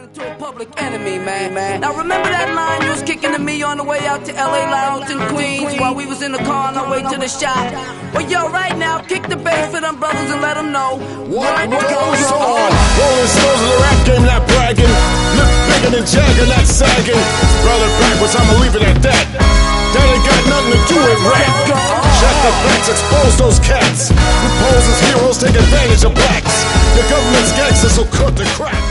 to a public enemy, man. Now remember that line you was kicking to me on the way out to LA Lounge in Queens while we was in the car on our way to the shop? Well, yo, right now, kick the bass for them brothers and let them know what goes on. Rolling Stones of the rap game, not bragging. Look bigger than Jagger, not sagging. Brother backwards, I'ma leave it at that. That ain't got nothing to do with rap. Check the facts, expose those cats who pose as heroes, take advantage of blacks. The government's gangsters will cut the crap.